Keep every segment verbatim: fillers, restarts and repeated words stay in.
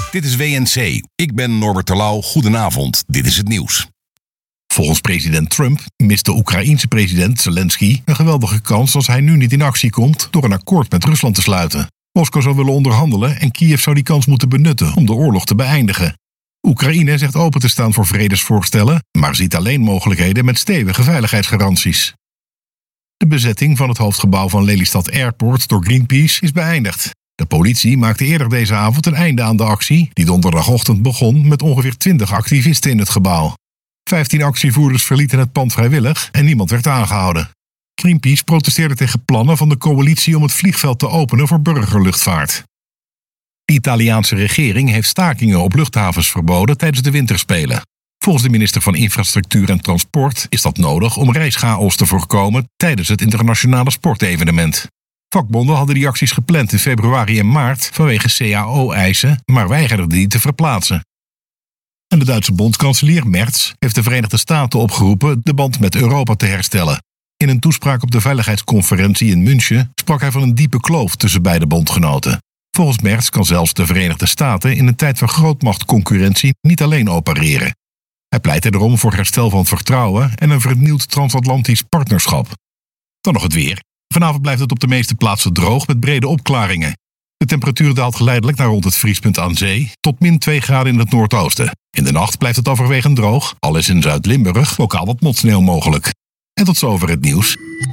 Dit is W N C. Ik ben Norbert Terlouw. Goedenavond. Dit is het nieuws. Volgens president Trump mist de Oekraïense president Zelensky een geweldige kans als hij nu niet in actie komt door een akkoord met Rusland te sluiten. Moskou zou willen onderhandelen en Kiev zou die kans moeten benutten om de oorlog te beëindigen. Oekraïne zegt open te staan voor vredesvoorstellen, maar ziet alleen mogelijkheden met stevige veiligheidsgaranties. De bezetting van het hoofdgebouw van Lelystad Airport door Greenpeace is beëindigd. De politie maakte eerder deze avond een einde aan de actie, die donderdagochtend begon met ongeveer twintig activisten in het gebouw. Vijftien actievoerders verlieten het pand vrijwillig en niemand werd aangehouden. Greenpeace protesteerde tegen plannen van de coalitie om het vliegveld te openen voor burgerluchtvaart. De Italiaanse regering heeft stakingen op luchthavens verboden tijdens de winterspelen. Volgens de minister van Infrastructuur en Transport is dat nodig om reischaos te voorkomen tijdens het internationale sportevenement. Vakbonden hadden die acties gepland in februari en maart vanwege C A O-eisen, maar weigerden die te verplaatsen. En de Duitse bondskanselier Merz heeft de Verenigde Staten opgeroepen de band met Europa te herstellen. In een toespraak op de veiligheidsconferentie in München sprak hij van een diepe kloof tussen beide bondgenoten. Volgens Merz kan zelfs de Verenigde Staten in een tijd van grootmachtconcurrentie niet alleen opereren. Hij pleitte erom voor herstel van vertrouwen en een vernieuwd transatlantisch partnerschap. Dan nog het weer. Vanavond blijft het op de meeste plaatsen droog met brede opklaringen. De temperatuur daalt geleidelijk naar rond het vriespunt aan zee tot min twee graden in het noordoosten. In de nacht blijft het overwegend droog, al is in Zuid-Limburg lokaal wat motsneeuw mogelijk. En tot zover het nieuws.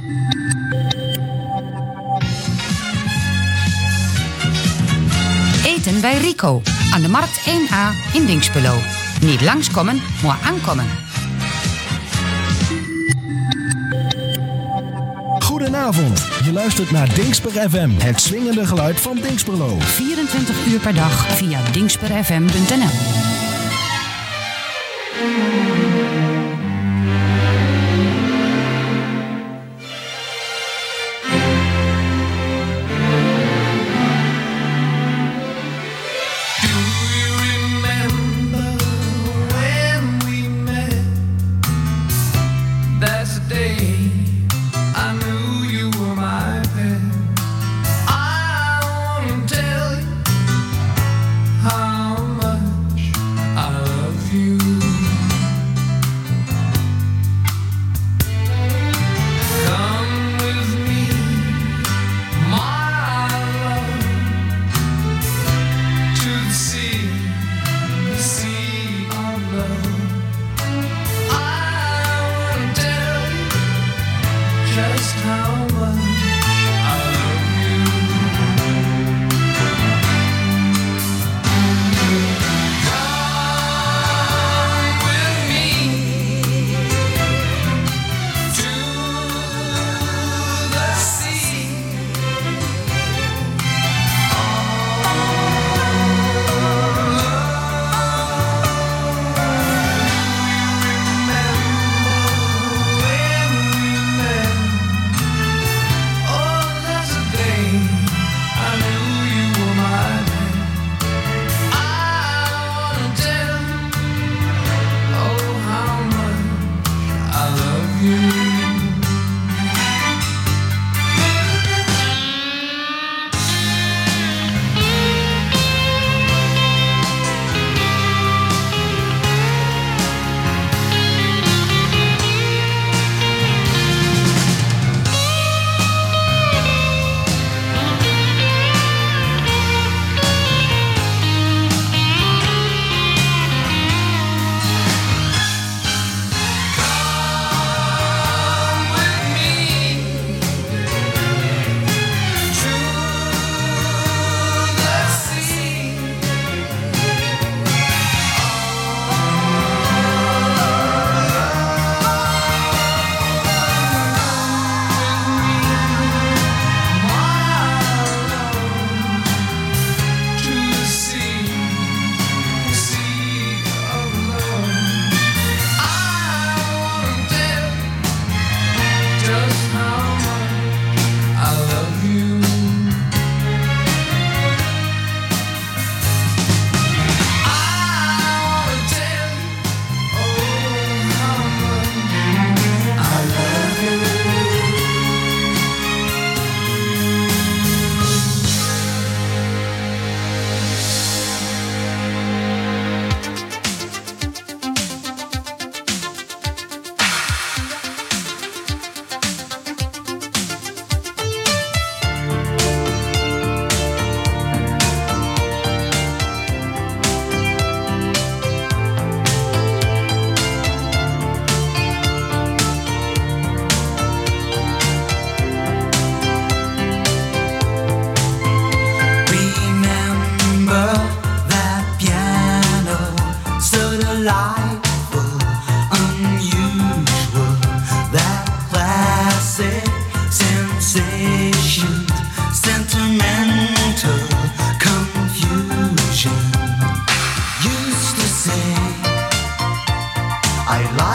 Eten bij Rico, aan de Markt één A in Dinxperlo. Niet langskomen, maar aankomen. Goedenavond, je luistert naar Dinxper F M, het swingende geluid van Dinxperlo. vierentwintig uur per dag via dinxper f m punt n l. How much I love you.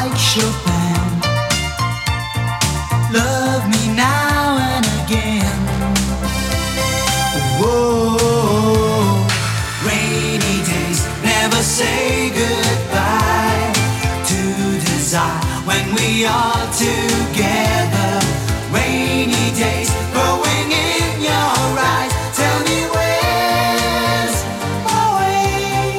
like Chopin. Love me now and again. Whoa, rainy days never say goodbye to desire when we are together. Rainy days growing in your eyes. Tell me where's my way.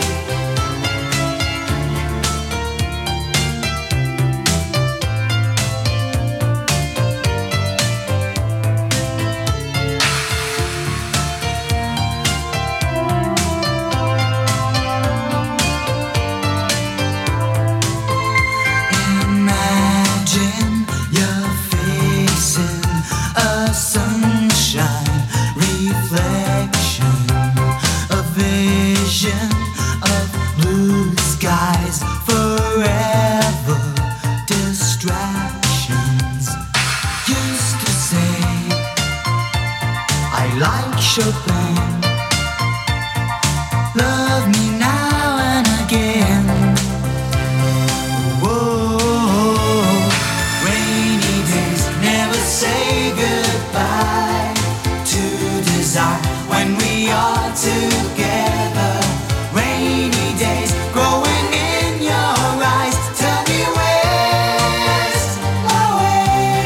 Imagine you're facing a sunshine reflection, a vision of blue skies, forever distractions. Used to say I like Chopin. Love me now and again. Whoa, rainy days never say goodbye to desire when we are together. Rainy days growing in your eyes. Tell me where's my way.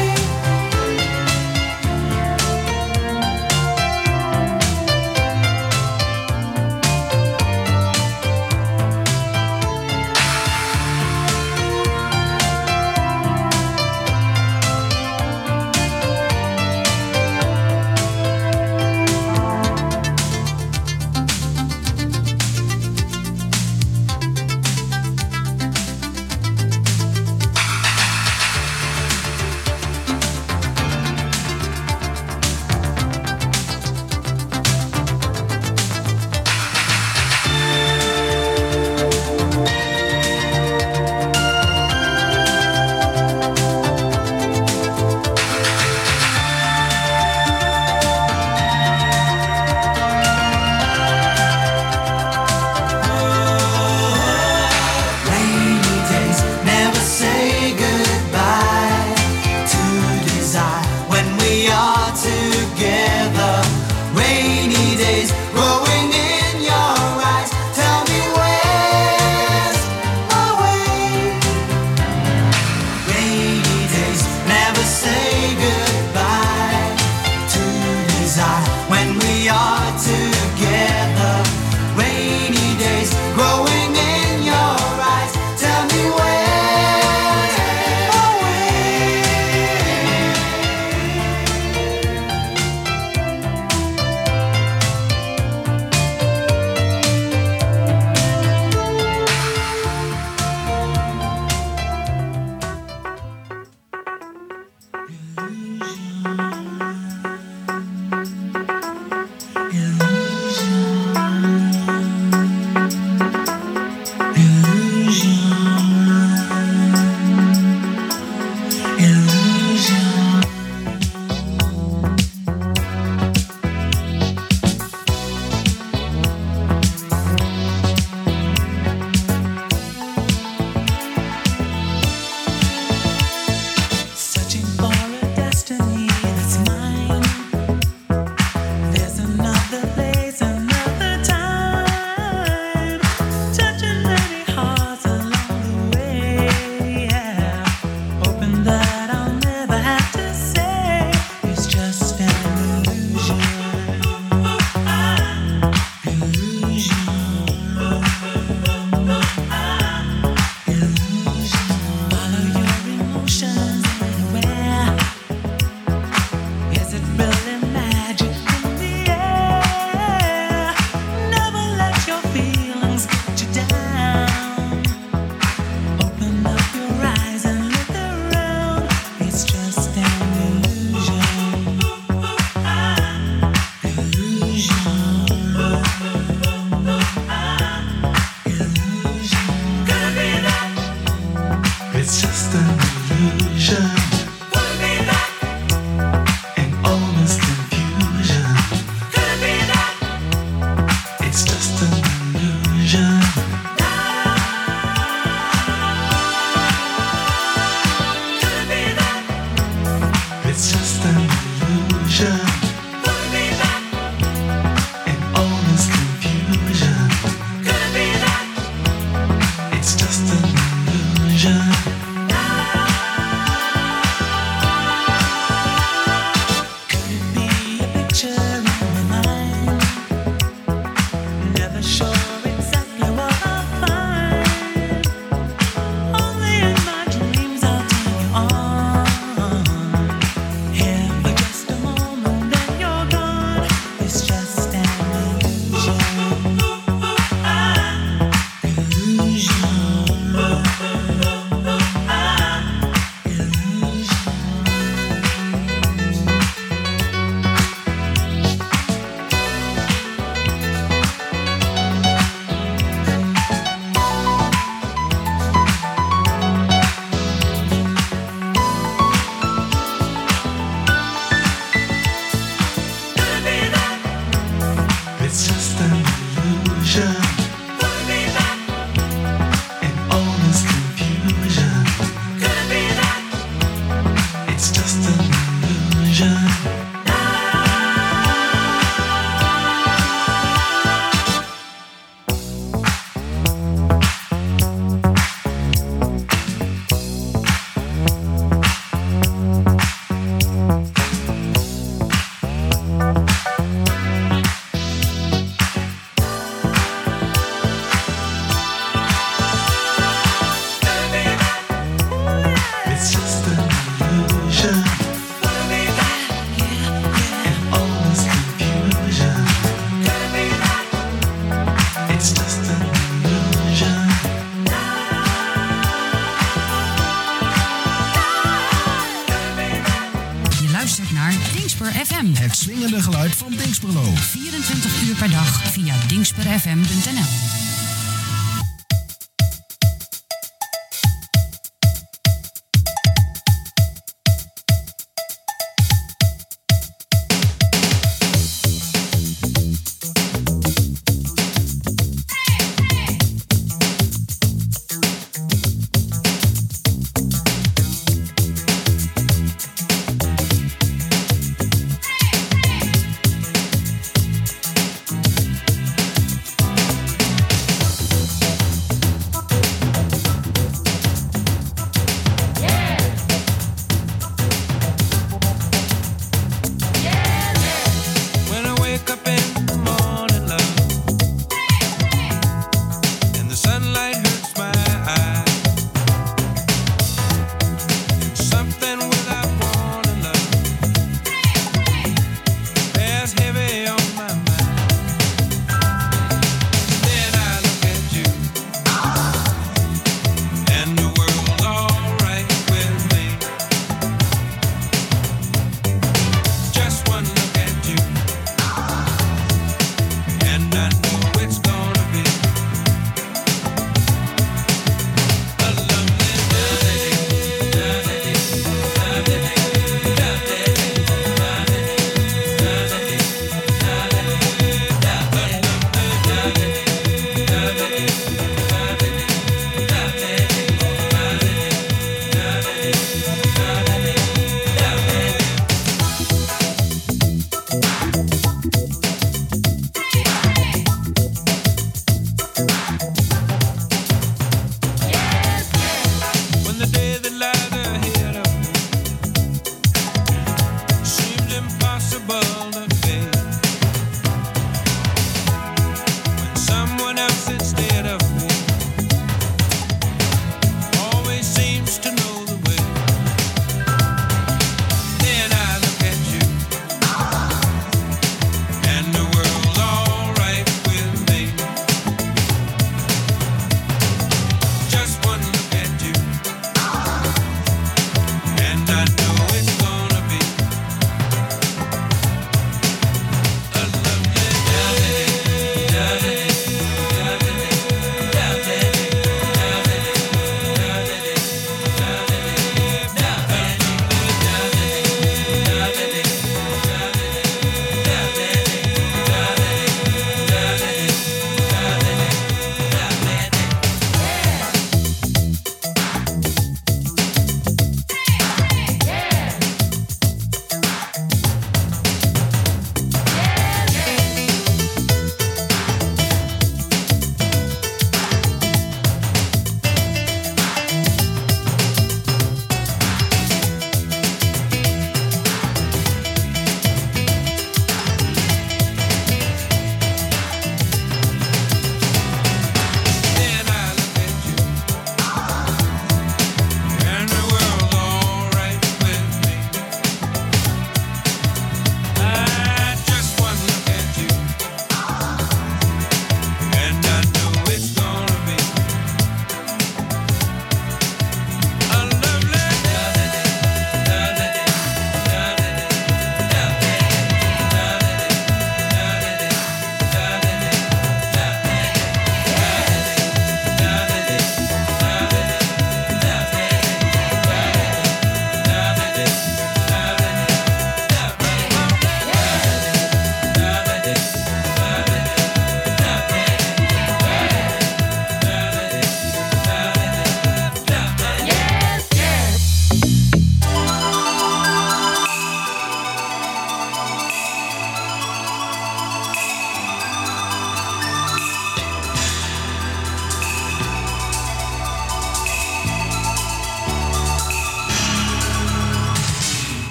Het swingende geluid van Dingsperlo. vierentwintig uur per dag via dingsper f m punt n l.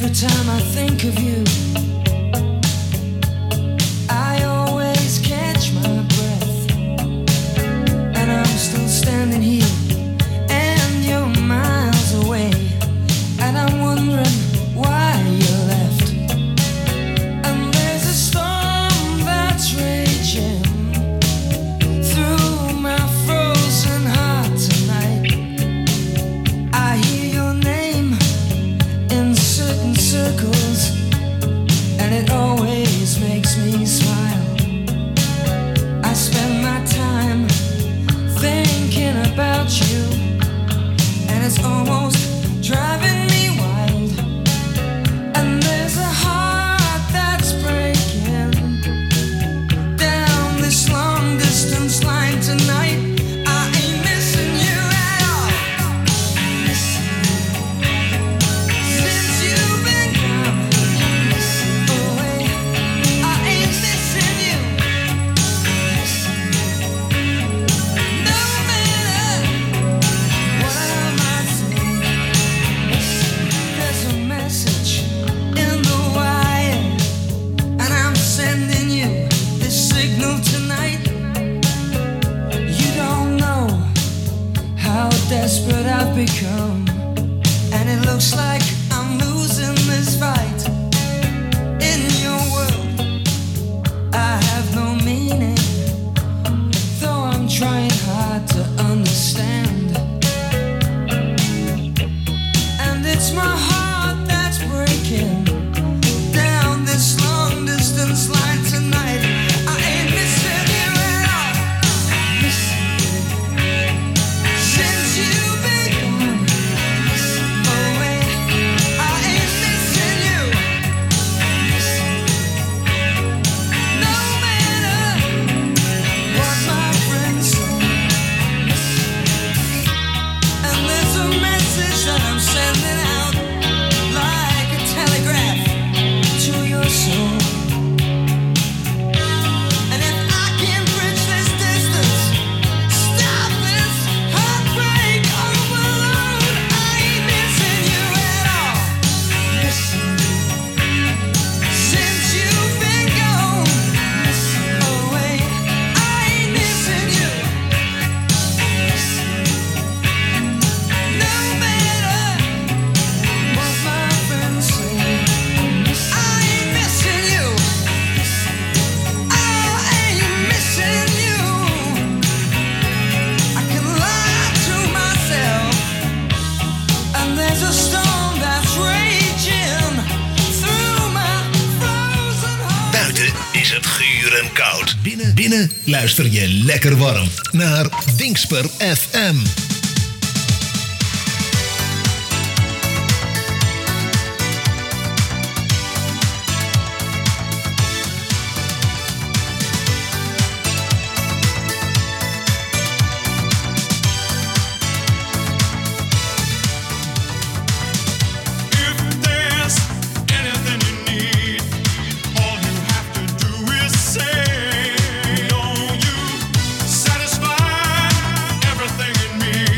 Every time I think of you, I always catch my breath, and I'm still standing here, and you're miles away, and I'm wondering why you left. And there's a storm that's raging through my frozen heart tonight. I hear your name in certain circles, and it always makes me smile. I spend my time thinking about you, and it's almost driving me wild. And there's a heart that's breaking down this long distance line tonight. I ain't missing you at all. Since you've been gone away, I ain't missing you. No matter what I might say, there's a message in the wire, and I'm sending you this signal tonight. You don't know how desperate I've become, and it looks like I'm losing this fight. In your world, I have no meaning, though I'm trying hard to understand. And it's my heart that's breaking down this long distance line tonight. I ain't missing you at all. Since you've been gone away, I ain't missing you. No matter what my friends say. And there's a message that I'm sending out like a telegraph to your soul. And if I can bridge this distance, stop this heartbreak overload, I ain't missing you at all. Since you've been gone away, I ain't missing you. No matter what my friends say, I ain't missing you. I ain't missing you. I can lie to myself, and there's a storm that's raging through my frozen heart. Buiten is het guur en koud. Binnen, binnen luister je lekker warm naar Dingsper F M. If there's anything you need, all you have to do is say, know you satisfy everything in me.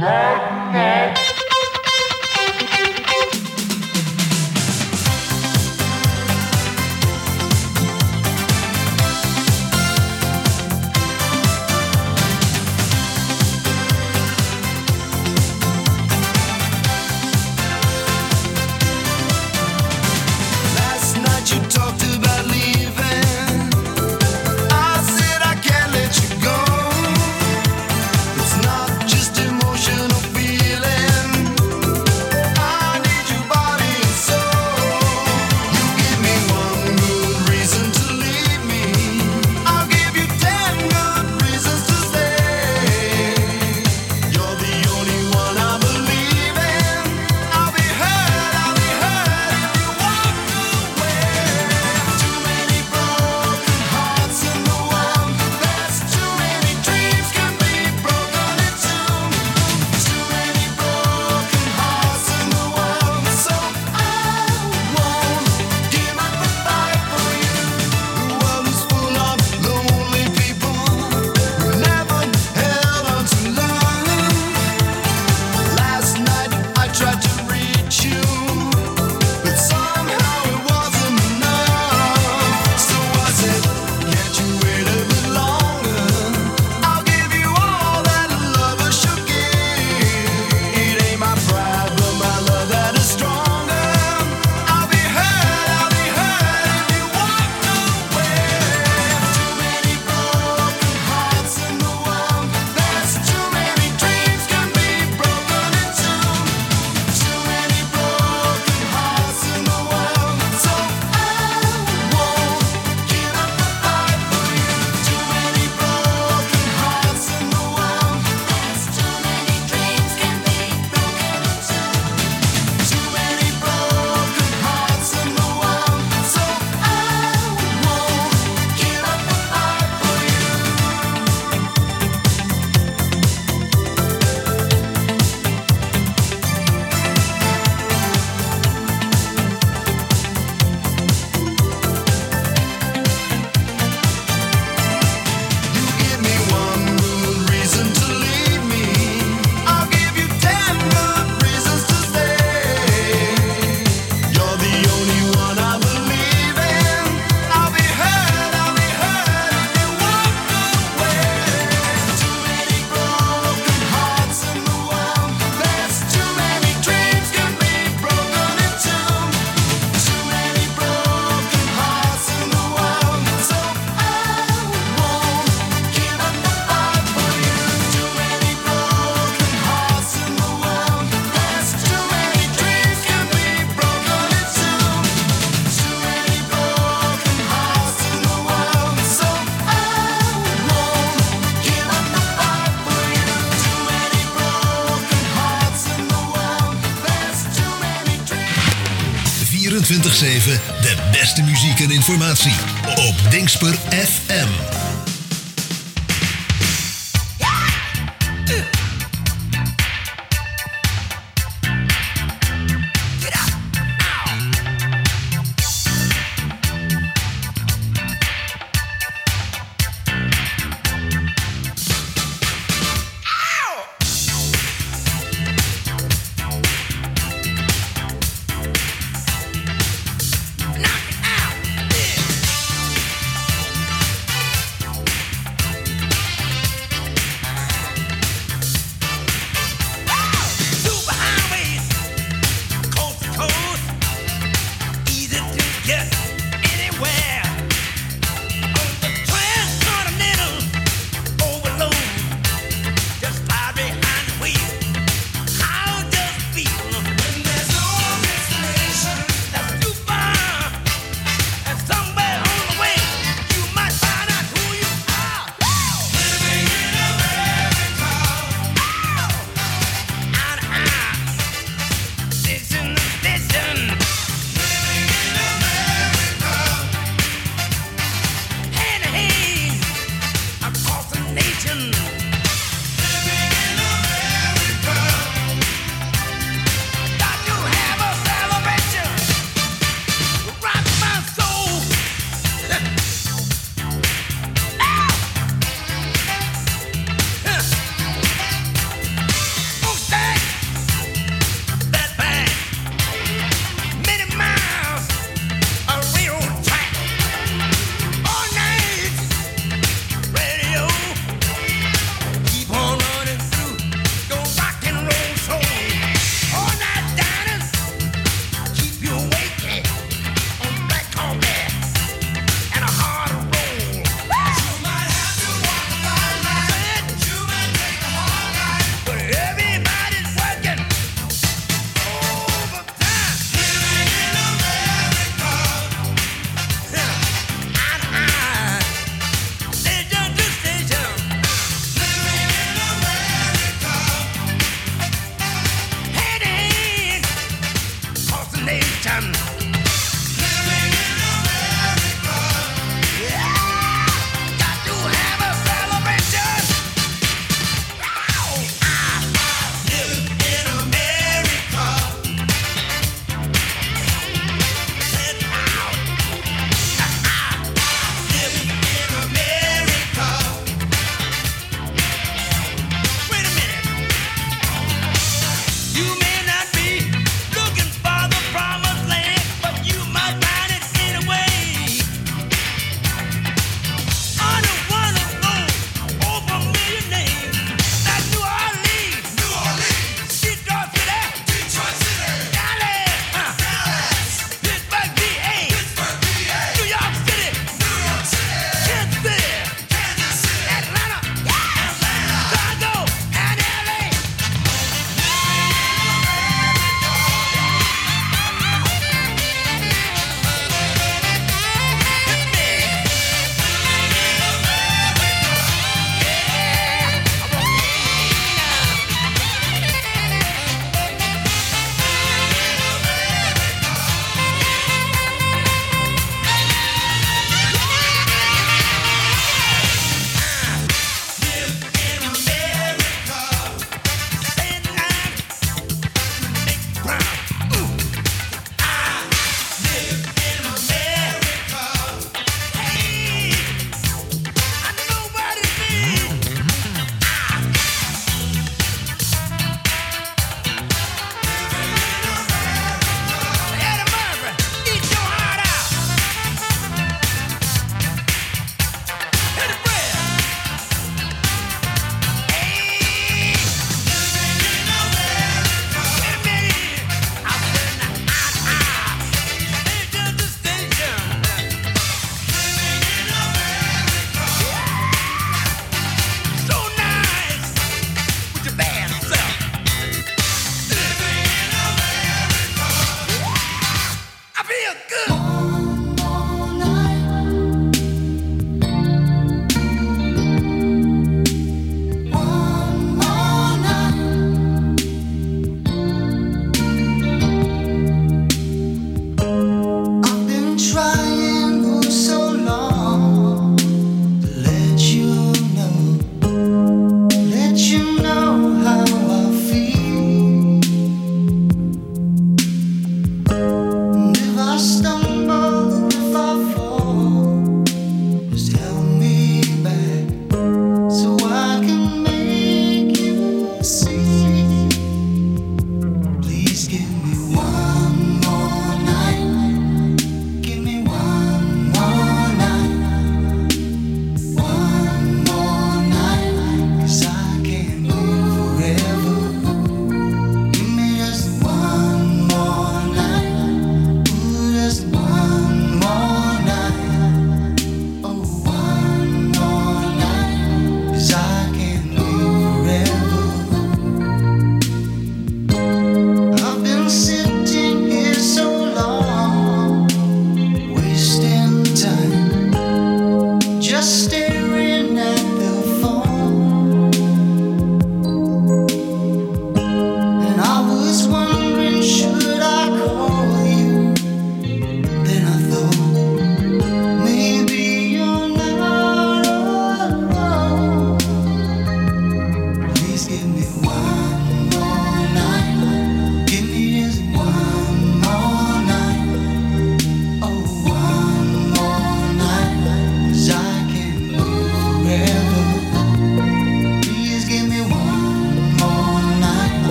vierentwintig zeven de beste muziek en informatie op Dingsper F M.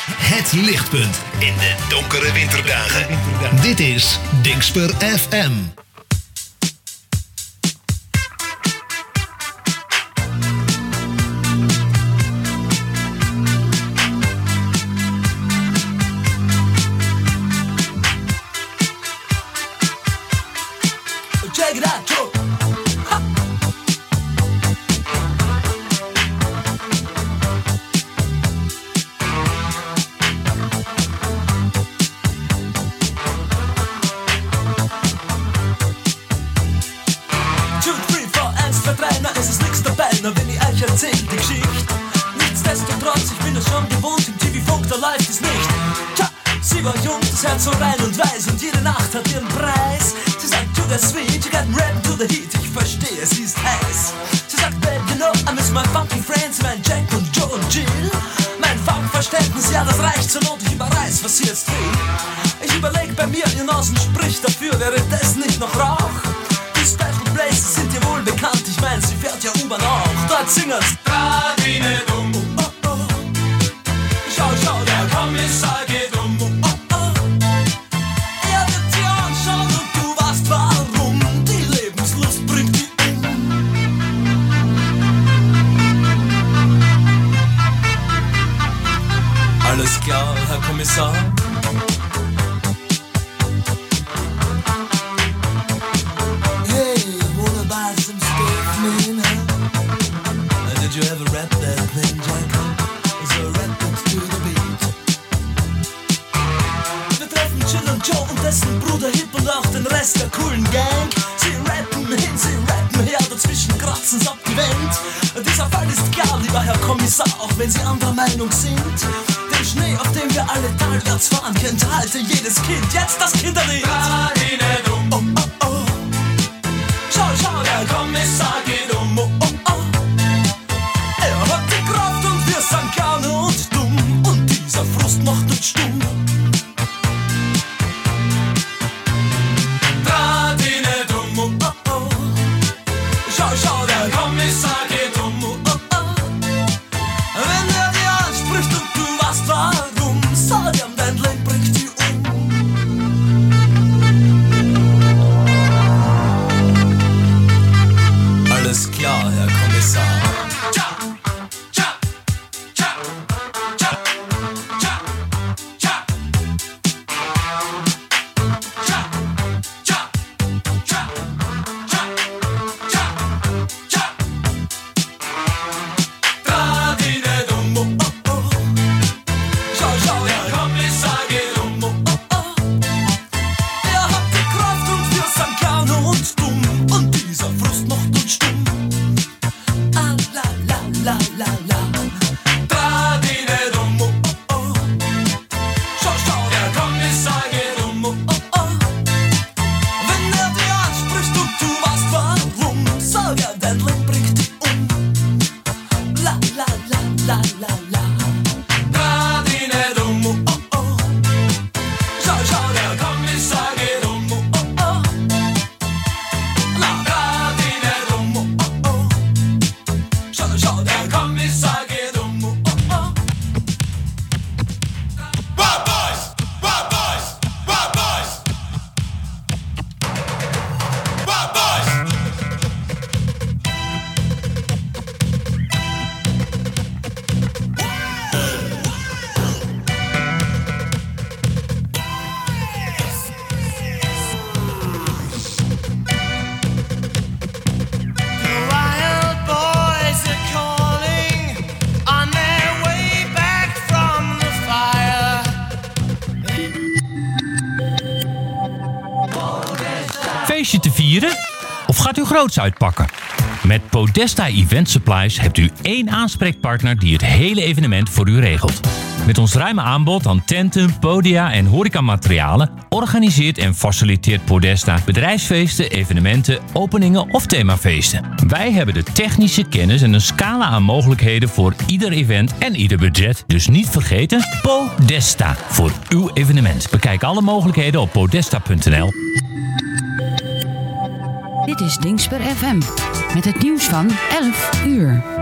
Het lichtpunt in de donkere winterdagen. Dit is Dingsper F M. Check it out, Joe. Ha. Two, three, four, eins, zwei, drei, na es ist nix dabei, na wenn ich euch erzähl die Geschichte. Nichtsdestotrotz, ich bin es schon gewohnt, im T V-Funk, da läuft es nicht. Tja, sie war jung, das Herz so rein und weiß und jede Nacht hat ihren Preis. Sie sagt, to the sweet, you got red to the heat, ich verstehe, sie ist heiß. Sie sagt, babe, you know, I miss my funky friends, mein Jack und Joe und Jill. Mein Funkverständnis, ja, das reicht zur Not, ich überreiß, was sie jetzt will. Ich überleg bei mir, ihr Nasen spricht dafür, wäre das nicht noch Rauch? Die Special Places sind dir wohl bekannt, ich mein, sie fährt ja U-Bahn auch. Dort singen's Radine dumm, oh, oh, oh. Schau, schau, der Kommissar geht um, oh, oh, oh. Er wird dir anschauen und du weißt warum, die Lebenslust bringt die um. Alles klar, Herr Kommissar? Hey, wanna buy some stuff, man, huh? Did you ever rap that thing, Jack? So rap it to the beat. Wir treffen Jill und Joe und dessen Bruder Hip und auch den Rest der coolen Gang. Sie rappen hin, sie rappen her, dazwischen kratzen's ab die Wand. Dieser Fall ist klar, lieber Herr Kommissar, auch wenn Sie anderer Meinung sind. Den Schnee, auf dem wir alle talwärts fahren, kennt halte jedes Kind. Jetzt das Kinderlied. Radine dumm, oh, oh, oh. Schau, schau, der Kommissar geht um, oh, oh, oh. Er hat die Kraft und wir sind gerne und dumm. Und dieser Frust macht uns stumm. Radine dumm, oh, oh, oh. Schau, schau, der Kommissar geht um, oh, oh, oh. Wenn er dir anspricht und du weißt warum, sag ihm, dein Leben bringt dich um. Alles klar, Herr Kommissar. Tja, tja, tja, tja, tja, tja. Tja, tja, tja, tja, tja, tja. Radine dumm, oh, oh, oh. Schau, schau, der Kommissar geht um, oh, oh, oh. Er hat die Kraft und wir sind gerne und dumm. Und dieser Frust macht uns stumm. Ah, la, la, la, la, la. Radine dumm, oh, oh, oh. Schau, schau, der Kommissar geht um, oh, oh, oh. Wenn er dir anspricht und du weißt warum, sag er, dein Leben bringt dich um. La, la, la, la, la, la. Radine dumm, oh, oh, oh. Schau, schau, der Kommissar geht um, oh, oh, oh. La, Radine dumm, oh, oh, oh. Schau, schau, der Kommissar geht um, oh, oh, oh. Bad Boys! Bad Boys! Bad Boys! Bad Boys! Wild boys are calling on their way back from the fire. Feestje te vieren? Of gaat u groots uitpakken? Met Podesta Event Supplies hebt u één aanspreekpartner die het hele evenement voor u regelt. Met ons ruime aanbod aan tenten, podia en horecamaterialen organiseert en faciliteert Podesta bedrijfsfeesten, evenementen, openingen of themafeesten. Wij hebben de technische kennis en een scala aan mogelijkheden voor ieder event en ieder budget. Dus niet vergeten, Podesta voor uw evenement. Bekijk alle mogelijkheden op podesta punt n l. Dit is Dingsper F M met het nieuws van elf uur.